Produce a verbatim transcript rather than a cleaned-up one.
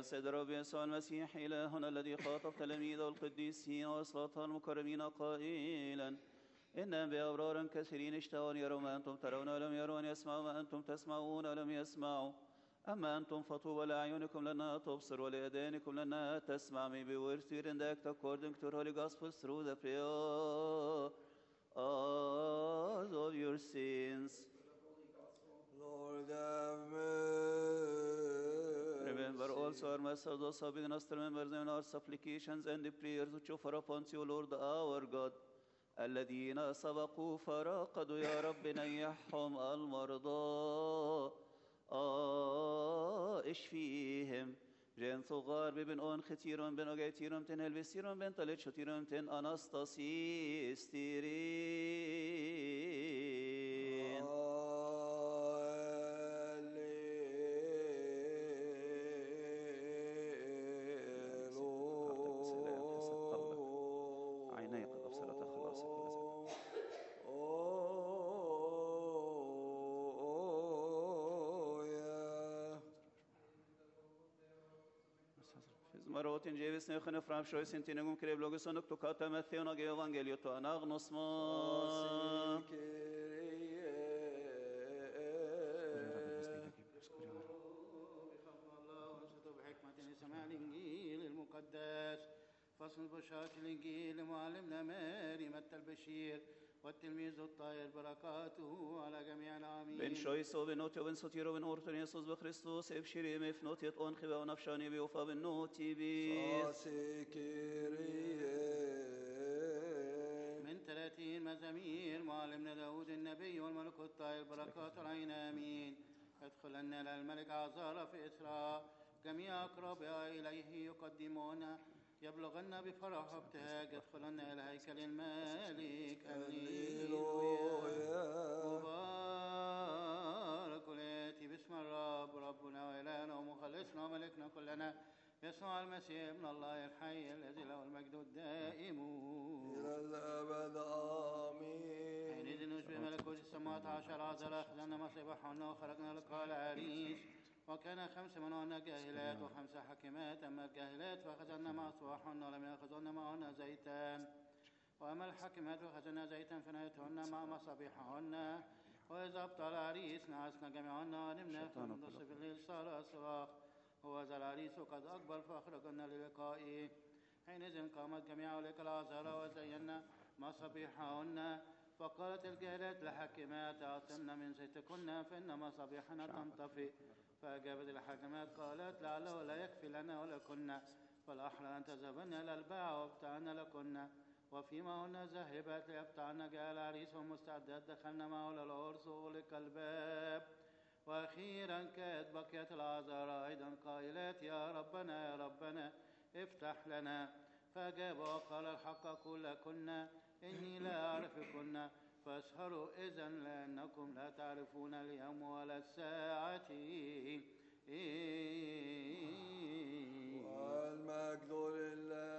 سيد الرب يسوع المسيح إلهنا الذي خاطب تلاميذه القديسين وأصلاته المكرمين قائلا إن بأبرار كثيرين اشتهوا أن يروا ما أنتم ترون ولم يروا، أن يسمعوا ما أنتم تسمعون ولم يسمعوا. أما أنتم فطوبى لأعينكم لأنها تبصر ولأذانكم لأنها تسمع. May be words to and act according to Holy Gospel through the prayer of your sins. Lord have mercy. Remember also our Master, those who have been us to remember them in our supplications and the prayers which offer upon you, Lord our God. الذين سبقوا فراقدوا يا رب نيحهم المرضى اشفيهم. جن ثغار ببن أون ختيرون بن أجيتيرون تن هلبسيرون بن طلت شتيرون تن أناستاسي استيرين. عيني قد أبصرت خلاصك Marotin Jevis Nechene Fram Shoisin Tinegum Kreb Loguson Tokata Matheon Ag Evangelio to Anagnos Ma. فصل بشارة الإنجيل معلمنا ماري متى البشير والتلميذ الطاهر بركاته على جميع العامين. بن شويسو بن نوتي وبن سوتيرو بن أورتون يسوس بخريستوس ابشري مف نوتيت أون خبا ونفشاني بيوفا بن نوتي بيس. من ثلاثين مزامير معلمنا داود النبي والملك الطاهر بركاته العين آمين. ادخلنا إلى الملك عزارة في إسراء جميع أقربها إليه يقدمون يبلغن بفرح وابتهاج. ادخلن إلى هيكل الملك هللويا. مبارك الآتي باسم الرب ربنا وإلهنا ومخلصنا وملكنا كلنا يسوع المسيح ابن الله الحي الذي له المجد الدائم إلى الأبد آمين. حينئذ نشبه ملكوت السماوات عشر عذراء أخذنا مصابيحهن وخرجنا لقاء العريس. وكان خمس منهن جاهلات وخمس حكيمات. أما الجاهلات فأخذن مصباحهن ولم يأخذن معهن زيتان. وأما الحكيمات فأخذن زيتا فنيتهن مع مصابيحهن. وإذا أبطل العريس نعسنا جميعهن ونمنا في منتصف الليل صار صراخ وذا العريس قد أقبل فأخرجنا للقائه. حينئذ قامت جميع أولئك العذراء وزينا مصابيحهن. فقالت الجاهلات لحكيمات أعطنا من زيتكن فإن مصابيحنا تنطفئ. فأجابت الحكيمات قالت لعله لا يكفي لنا ولكن فالأحرى أن تذهبن إلى الباع وابتعن لكن. وفيما هن ذهبت ليبتعن جاء العريس ومستعدات دخلنا معه للعرس وغلق الباب. وأخيرا كانت بقيت العذراء أيضا قائلات يا ربنا يا ربنا افتح لنا. فأجاب وقال الحق أقول لكن إني لا أعرفكن فاسهروا إذن لأنكم لا تعرفون اليوم ولا الساعة. والمجد لله